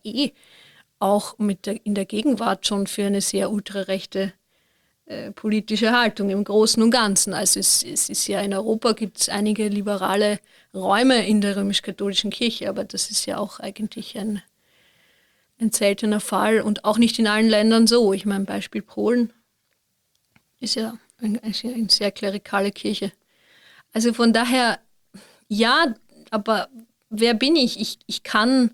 auch in der Gegenwart schon für eine sehr ultrarechte politische Haltung im Großen und Ganzen. Also es ist ja in Europa gibt es einige liberale Räume in der römisch-katholischen Kirche, aber das ist ja auch eigentlich ein seltener Fall und auch nicht in allen Ländern so. Ich meine, Beispiel Polen ist ja eine sehr klerikale Kirche. Also von daher, ja, aber wer bin ich? Ich kann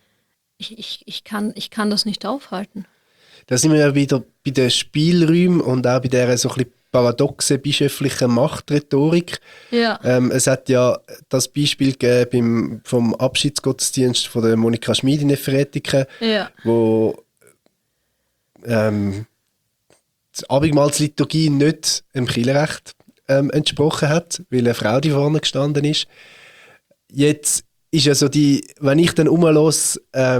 das nicht aufhalten. Da sind wir ja wieder bei den Spielräumen und auch bei dieser so ein bisschen paradoxen bischöflichen Machtrhetorik. Ja. Es hat ja das Beispiel gegeben vom Abschiedsgottesdienst von der Monika Schmid in Efretiken, Ja. wo die Abendmahlsliturgie nicht dem Kirchenrecht entsprochen hat, weil eine Frau die vorne gestanden ist. Jetzt ist ja so wenn ich dann rumlasse,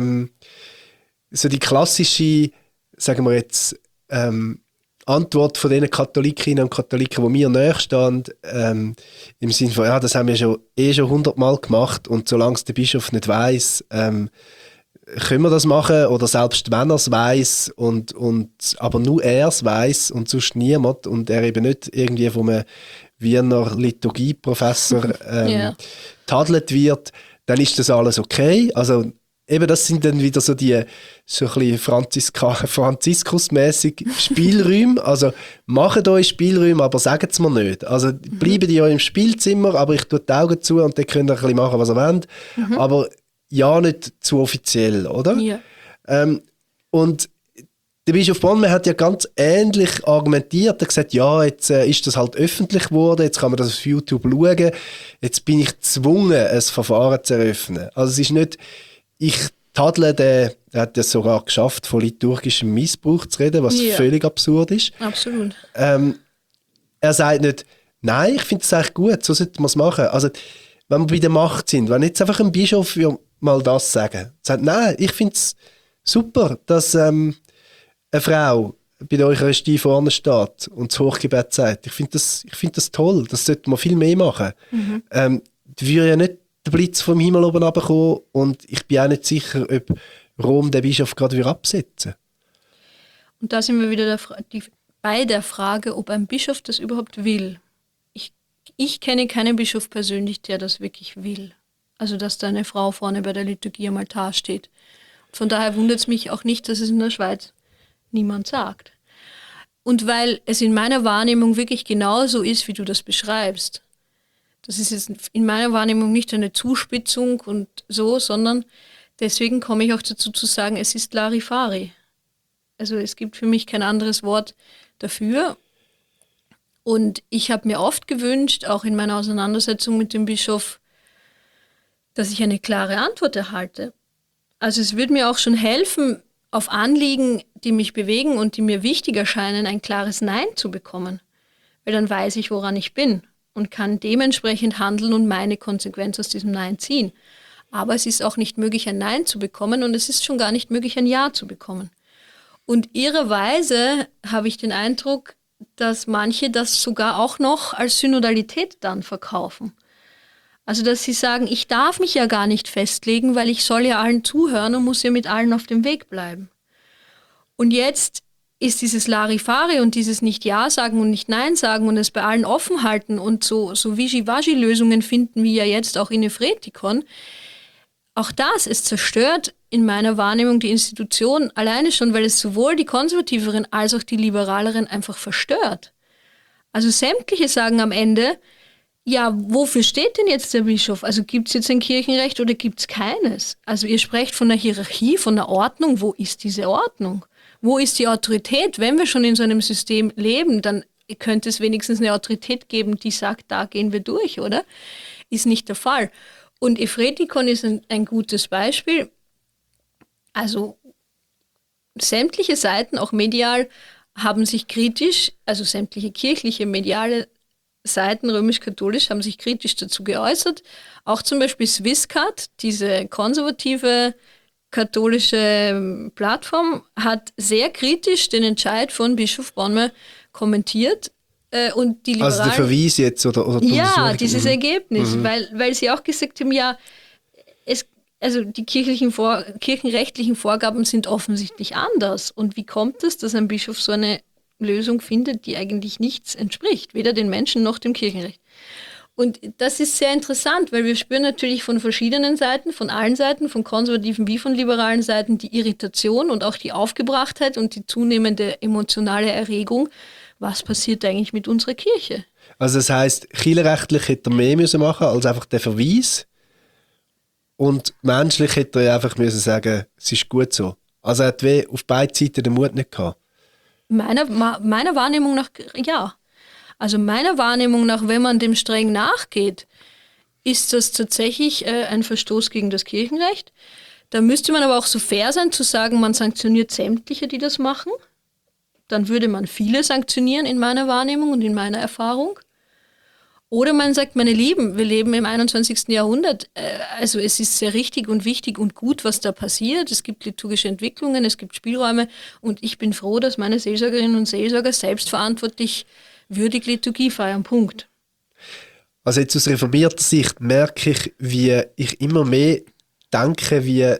so die klassische, sagen wir jetzt, Antwort von den Katholikinnen und Katholiken, die mir näher stehen, im Sinne von, ja, das haben wir schon 100-mal gemacht und solange es der Bischof nicht weiss, können wir das machen oder selbst wenn er es weiss aber nur er es weiss und sonst niemand und er eben nicht irgendwie von einem Wiener Liturgieprofessor tadelt wird, dann ist das alles okay. Also eben, das sind dann wieder so ein bisschen Franziskus-mäßig Spielräume. Also macht euch Spielräume, aber sagt es mir nicht. Also bleibt ihr im Spielzimmer, aber ich tue die Augen zu und dann könnt ihr ein bisschen machen, was ihr wollt. Aber ja, nicht zu offiziell, oder? Ja. Und der Bischof Bonhoeffer hat ja ganz ähnlich argumentiert. Er hat gesagt, ja, jetzt ist das halt öffentlich geworden, jetzt kann man das auf YouTube schauen, jetzt bin ich gezwungen, ein Verfahren zu eröffnen. Also es ist nicht, ich tadle er hat es sogar geschafft, von liturgischem Missbrauch zu reden, was völlig absurd ist. Absolut. Er sagt nicht, nein, ich finde es eigentlich gut, so sollte man es machen. Also, wenn wir bei der Macht sind, wenn jetzt einfach ein Bischof mal das sagen, sagt, nein, ich finde es super, dass eine Frau bei der Eucharistie vorne steht und das Hochgebet sagt. Ich finde das toll, das sollte man viel mehr machen. Die würde ja nicht der Blitz vom Himmel oben runterkommen und ich bin auch nicht sicher, ob Rom den Bischof gerade wieder absetzen. Und da sind wir wieder bei der Frage, ob ein Bischof das überhaupt will. Ich kenne keinen Bischof persönlich, der das wirklich will. Also, dass da eine Frau vorne bei der Liturgie am Altar steht. Von daher wundert es mich auch nicht, dass es in der Schweiz niemand sagt. Und weil es in meiner Wahrnehmung wirklich genauso ist, wie du das beschreibst. Das ist jetzt in meiner Wahrnehmung nicht eine Zuspitzung und so, sondern deswegen komme ich auch dazu zu sagen, es ist Larifari. Also es gibt für mich kein anderes Wort dafür. Und ich habe mir oft gewünscht, auch in meiner Auseinandersetzung mit dem Bischof, dass ich eine klare Antwort erhalte. Also es würde mir auch schon helfen, auf Anliegen, die mich bewegen und die mir wichtig erscheinen, ein klares Nein zu bekommen. Weil dann weiß ich, woran ich bin. und kann dementsprechend handeln und meine Konsequenz aus diesem Nein ziehen. Aber es ist auch nicht möglich, ein Nein zu bekommen und es ist schon gar nicht möglich, ein Ja zu bekommen. Und irrerweise habe ich den Eindruck, dass manche das sogar auch noch als Synodalität dann verkaufen. Also dass sie sagen, ich darf mich ja gar nicht festlegen, weil ich soll ja allen zuhören und muss ja mit allen auf dem Weg bleiben. Und jetzt ist dieses Larifari und dieses Nicht-Ja sagen und Nicht-Nein sagen und es bei allen offen halten und so Wischiwaschi-Lösungen finden, wie ja jetzt auch in Efretikon, auch das, es zerstört in meiner Wahrnehmung die Institution alleine schon, weil es sowohl die Konservativeren als auch die Liberaleren einfach verstört. Also sämtliche sagen am Ende, ja, wofür steht denn jetzt der Bischof? Also gibt es jetzt ein Kirchenrecht oder gibt es keines? Also ihr sprecht von der Hierarchie, von der Ordnung. Wo ist diese Ordnung? Wo ist die Autorität? Wenn wir schon in so einem System leben, dann könnte es wenigstens eine Autorität geben, die sagt, da gehen wir durch, oder? Ist nicht der Fall. Und Efretikon ist ein gutes Beispiel. Also sämtliche Seiten, auch medial, haben sich kritisch, also sämtliche kirchliche, mediale Seiten, römisch-katholisch, haben sich kritisch dazu geäußert. Auch zum Beispiel Swisscat, diese konservative katholische Plattform, hat sehr kritisch den Entscheid von Bischof Bonme kommentiert. Und die Liberalen, also der Verweis jetzt oder die ja, Untersuchung? dieses Ergebnis, weil sie auch gesagt haben, ja, also die kirchenrechtlichen Vorgaben sind offensichtlich anders. Und wie kommt es, dass ein Bischof so eine Lösung findet, die eigentlich nichts entspricht, weder den Menschen noch dem Kirchenrecht? Und das ist sehr interessant, weil wir spüren natürlich von verschiedenen Seiten, von allen Seiten, von konservativen wie von liberalen Seiten, die Irritation und auch die Aufgebrachtheit und die zunehmende emotionale Erregung. Was passiert eigentlich mit unserer Kirche? Also das heisst, kirchenrechtlich hätte er mehr müssen machen als einfach den Verweis. Und menschlich hätte er einfach müssen sagen, es ist gut so. Also er hat auf beiden Seiten den Mut nicht gehabt. Meiner Wahrnehmung nach, ja. Also meiner Wahrnehmung nach, wenn man dem streng nachgeht, ist das tatsächlich ein Verstoß gegen das Kirchenrecht. Da müsste man aber auch so fair sein, zu sagen, man sanktioniert sämtliche, die das machen. Dann würde man viele sanktionieren in meiner Wahrnehmung und in meiner Erfahrung. Oder man sagt, meine Lieben, wir leben im 21. Jahrhundert. Also es ist sehr richtig und wichtig und gut, was da passiert. Es gibt liturgische Entwicklungen, es gibt Spielräume. Und ich bin froh, dass meine Seelsorgerinnen und Seelsorger selbstverantwortlich würdig Liturgie feiern. Punkt. Also jetzt aus reformierter Sicht merke ich, wie ich immer mehr denke, wie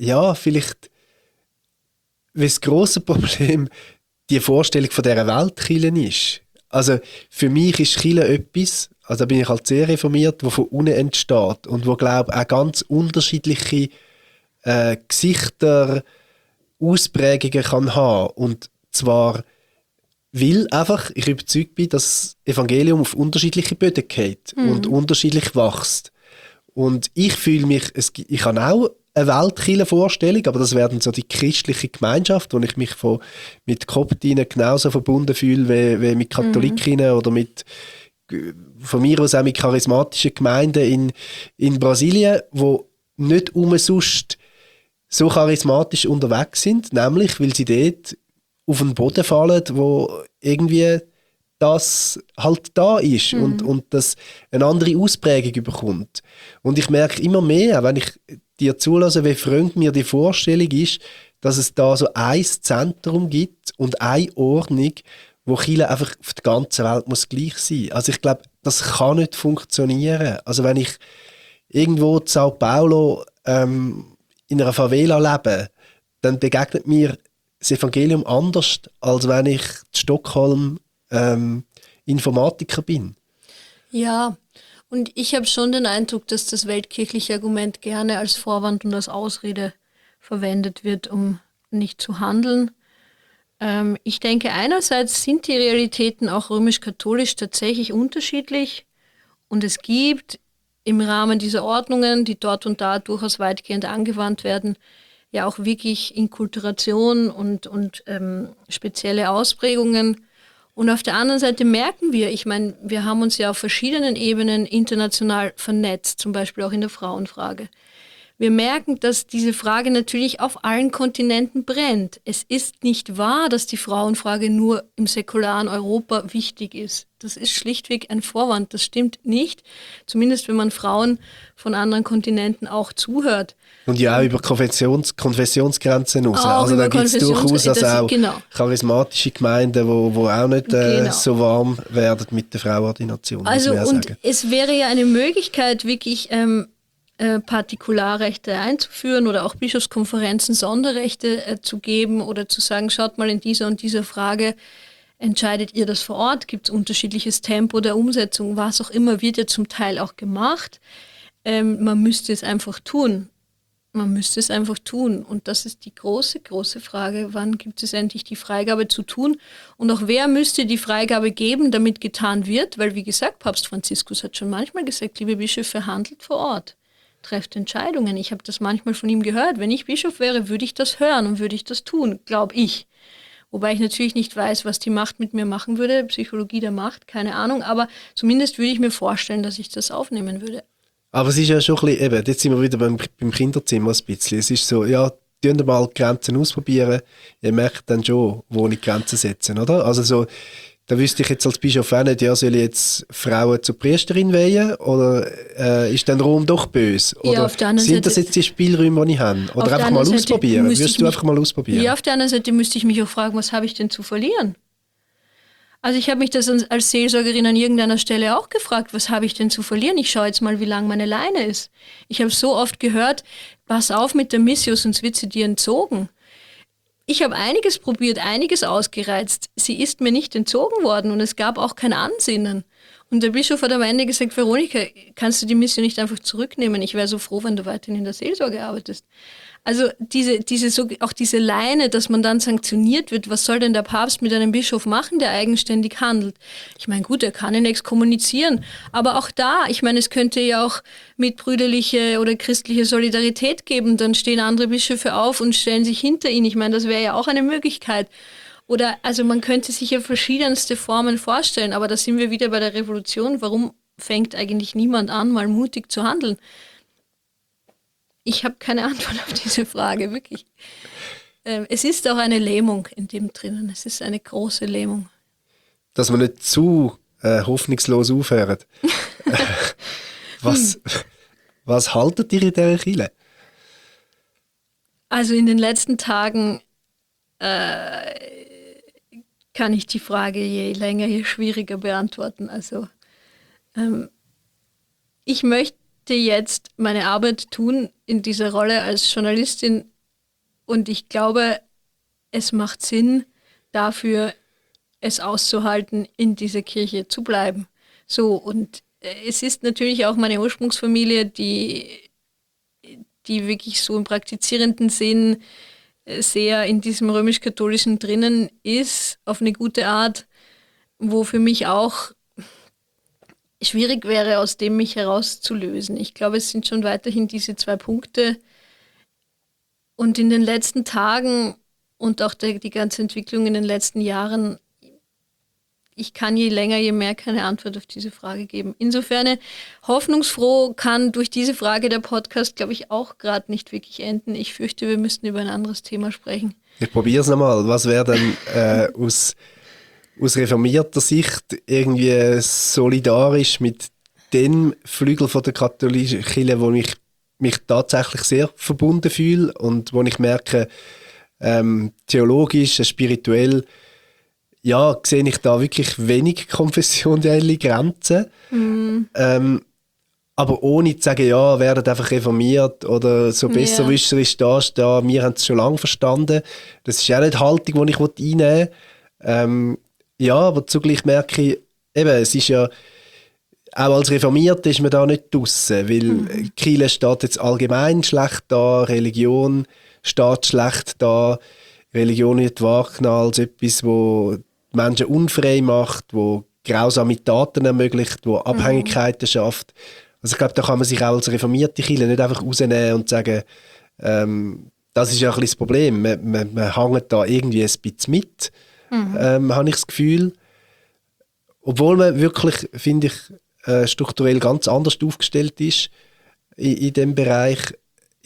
das grosse Problem die Vorstellung von dieser Weltkirche ist. Also für mich ist Kirche etwas, also da bin ich halt sehr reformiert, wo von unten entsteht und wo, glaube ich, auch ganz unterschiedliche Gesichter, Ausprägungen kann haben. Und zwar, weil einfach ich überzeugt bin, dass das Evangelium auf unterschiedliche Böden geht und unterschiedlich wächst. Und ich fühle mich, ich habe auch eine Weltkirchenvorstellung, aber das wäre dann so die christliche Gemeinschaft, wo ich mich mit Koptinnen genauso verbunden fühle wie mit Katholikinnen oder von mir aus auch mit charismatischen Gemeinden in Brasilien, wo nicht umsonst so charismatisch unterwegs sind, nämlich weil sie dort auf den Boden fallen, wo irgendwie das halt da ist und das eine andere Ausprägung bekommt. Und ich merke immer mehr, wenn ich dir zulasse, wie fremd mir die Vorstellung ist, dass es da so ein Zentrum gibt und eine Ordnung, wo Kirche einfach auf der ganzen Welt muss gleich sein. Also ich glaube, das kann nicht funktionieren. Also wenn ich irgendwo in Sao Paulo in einer Favela lebe, dann begegnet mir das Evangelium anders, als wenn ich in Stockholm Informatiker bin. Ja, und ich habe schon den Eindruck, dass das weltkirchliche Argument gerne als Vorwand und als Ausrede verwendet wird, um nicht zu handeln. Ich denke, einerseits sind die Realitäten auch römisch-katholisch tatsächlich unterschiedlich und es gibt im Rahmen dieser Ordnungen, die dort und da durchaus weitgehend angewandt werden, ja auch wirklich Inkulturation und spezielle Ausprägungen. Und auf der anderen Seite merken wir, ich meine, wir haben uns ja auf verschiedenen Ebenen international vernetzt, zum Beispiel auch in der Frauenfrage. wir merken, dass diese Frage natürlich auf allen Kontinenten brennt. Es ist nicht wahr, dass die Frauenfrage nur im säkularen Europa wichtig ist. Das ist schlichtweg ein Vorwand. Das stimmt nicht, zumindest wenn man Frauen von anderen Kontinenten auch zuhört. Und ja auch über Konfessionsgrenzen raus. Auch also da über gibt es durchaus auch genau. charismatische Gemeinden, wo auch nicht Genau. so warm werden mit der Frauenordination. Also muss man und sagen. es wäre ja eine Möglichkeit, wirklich Partikularrechte einzuführen oder auch Bischofskonferenzen Sonderrechte zu geben oder zu sagen, schaut mal, in dieser und dieser Frage entscheidet ihr das vor Ort, gibt es unterschiedliches Tempo der Umsetzung, was auch immer, wird ja zum Teil auch gemacht. Man müsste es einfach tun. Man müsste es einfach tun. Und das ist die große, große Frage, wann gibt es endlich die Freigabe zu tun? Und auch wer müsste die Freigabe geben, damit getan wird? Weil, wie gesagt, Papst Franziskus hat schon manchmal gesagt, liebe Bischöfe, handelt vor Ort. Trefft Entscheidungen. Ich habe das manchmal von ihm gehört. Wenn ich Bischof wäre, würde ich das hören und würde ich das tun, glaube ich. Wobei ich natürlich nicht weiß, was die Macht mit mir machen würde. Psychologie der Macht, keine Ahnung. Aber zumindest würde ich mir vorstellen, dass ich das aufnehmen würde. Aber es ist ja schon ein bisschen, eben, jetzt sind wir wieder beim Kinderzimmer ein bisschen. Es ist so, ja, tun mal die Grenzen ausprobieren. Ihr merkt dann schon, wo ich Grenzen setzen, oder? Also so, da wüsste ich jetzt als Bischof auch nicht, ja, soll ich jetzt Frauen zur Priesterin weihen oder ist dann Rom doch böse? Oder Ja, auf der anderen sind das Seite- jetzt die Spielräume, die ich habe? Auf Oder der einfach mal anderen Seite ausprobieren? müsste Würdest ich du mich- einfach mal ausprobieren? Ja, auf der anderen Seite müsste ich mich auch fragen, was habe ich denn zu verlieren? Also ich habe mich das als Seelsorgerin an irgendeiner Stelle auch gefragt, was habe ich denn zu verlieren? Ich schaue jetzt mal, wie lang meine Leine ist. Ich habe so oft gehört, pass auf mit der Missio, sonst wird sie dir entzogen. Ich habe einiges probiert, einiges ausgereizt. Sie ist mir nicht entzogen worden und es gab auch kein Ansinnen. Und der Bischof hat am Ende gesagt, Veronika, kannst du die Mission nicht einfach zurücknehmen? Ich wäre so froh, wenn du weiterhin in der Seelsorge arbeitest. Also auch diese Leine, dass man dann sanktioniert wird, was soll denn der Papst mit einem Bischof machen, der eigenständig handelt? Ich meine, gut, er kann ihn exkommunizieren, aber auch da, ich meine, es könnte ja auch mitbrüderliche oder christliche Solidarität geben, dann stehen andere Bischöfe auf und stellen sich hinter ihn. Ich meine, das wäre ja auch eine Möglichkeit. Oder, also man könnte sich ja verschiedenste Formen vorstellen, aber da sind wir wieder bei der Revolution. Warum fängt eigentlich niemand an, mal mutig zu handeln? Ich habe keine Antwort auf diese Frage, wirklich. Es ist auch eine Lähmung in dem drinnen. Es ist eine große Lähmung. Dass man nicht zu hoffnungslos aufhört. Was haltet ihr in dieser Kirche? Also in den letzten Tagen kann ich die Frage je länger, je schwieriger beantworten. Also ich möchte jetzt meine Arbeit tun in dieser Rolle als Journalistin und ich glaube, es macht Sinn, dafür es auszuhalten, in dieser Kirche zu bleiben. So, und es ist natürlich auch meine Ursprungsfamilie, die wirklich so im praktizierenden Sinn sehr in diesem römisch-katholischen drinnen ist, auf eine gute Art, wo für mich auch schwierig wäre, aus dem mich herauszulösen. Ich glaube, es sind schon weiterhin diese 2 Punkte. Und in den letzten Tagen und auch die ganze Entwicklung in den letzten Jahren, ich kann je länger, je mehr keine Antwort auf diese Frage geben. Insofern hoffnungsfroh kann durch diese Frage der Podcast, glaube ich, auch gerade nicht wirklich enden. Ich fürchte, wir müssten über ein anderes Thema sprechen. Ich probiere es nochmal. Was wäre dann aus reformierter Sicht irgendwie solidarisch mit dem Flügel von der katholischen Kirche, wo ich mich tatsächlich sehr verbunden fühle und wo ich merke, theologisch, spirituell, ja, sehe ich da wirklich wenig konfessionelle Grenzen. Aber ohne zu sagen, ja, werdet einfach reformiert oder so besserwisserisch da, wir haben es schon lange verstanden. Das ist auch nicht die Haltung, die ich einnehmen will. Ja, aber zugleich merke ich, eben, es ist ja, auch als Reformierte ist man da nicht draussen, weil die Kirche steht jetzt allgemein schlecht da, Religion steht schlecht da, Religion wird wahrgenommen als etwas, wo die Menschen unfrei macht, wo grausame Taten ermöglicht, wo Abhängigkeiten schafft. Also ich glaube, da kann man sich auch als reformierte Kirche nicht einfach rausnehmen und sagen, das ist ja ein bisschen das Problem, man hängt da irgendwie ein bisschen mit. Habe ich das Gefühl. Obwohl man wirklich, finde ich, strukturell ganz anders aufgestellt ist in diesem Bereich,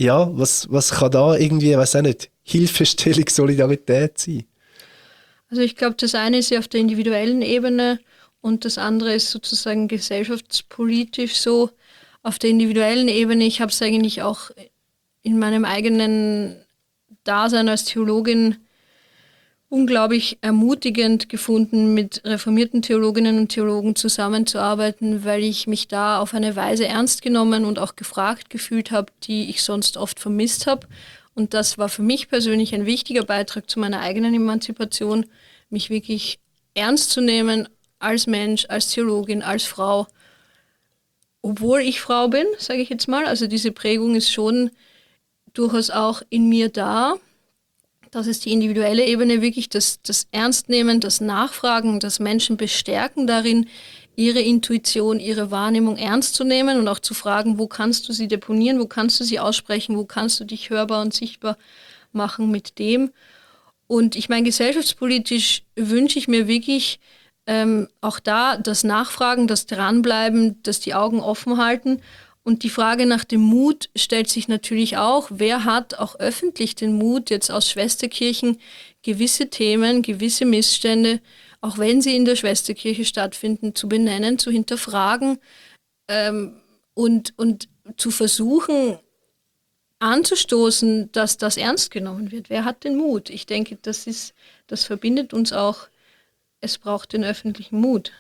ja, was kann da irgendwie, weiß auch nicht, Hilfestellung, Solidarität sein? Also ich glaube, das eine ist ja auf der individuellen Ebene und das andere ist sozusagen gesellschaftspolitisch so. Auf der individuellen Ebene, ich habe es eigentlich auch in meinem eigenen Dasein als Theologin unglaublich ermutigend gefunden, mit reformierten Theologinnen und Theologen zusammenzuarbeiten, weil ich mich da auf eine Weise ernst genommen und auch gefragt gefühlt habe, die ich sonst oft vermisst habe. Und das war für mich persönlich ein wichtiger Beitrag zu meiner eigenen Emanzipation, mich wirklich ernst zu nehmen als Mensch, als Theologin, als Frau. Obwohl ich Frau bin, sage ich jetzt mal, also diese Prägung ist schon durchaus auch in mir da. Das ist die individuelle Ebene, wirklich das Ernstnehmen, das Nachfragen, das Menschen bestärken darin, ihre Intuition, ihre Wahrnehmung ernst zu nehmen und auch zu fragen, wo kannst du sie deponieren, wo kannst du sie aussprechen, wo kannst du dich hörbar und sichtbar machen mit dem. Und ich meine, gesellschaftspolitisch wünsche ich mir wirklich auch da das Nachfragen, das Dranbleiben, das die Augen offen halten. Und die Frage nach dem Mut stellt sich natürlich auch, wer hat auch öffentlich den Mut, jetzt aus Schwesterkirchen gewisse Themen, gewisse Missstände, auch wenn sie in der Schwesterkirche stattfinden, zu benennen, zu hinterfragen und zu versuchen anzustoßen, dass das ernst genommen wird. Wer hat den Mut? Ich denke, das verbindet uns auch. Es braucht den öffentlichen Mut.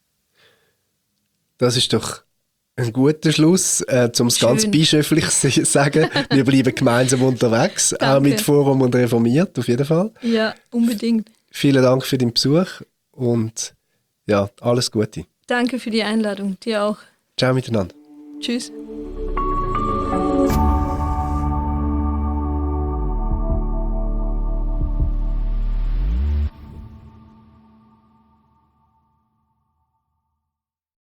Das ist doch ein guter Schluss, um es ganz bischöflich zu sagen. Wir bleiben gemeinsam unterwegs, auch mit Forum und Reformiert, auf jeden Fall. Ja, unbedingt. Vielen Dank für den Besuch und ja, alles Gute. Danke für die Einladung, dir auch. Ciao miteinander. Tschüss.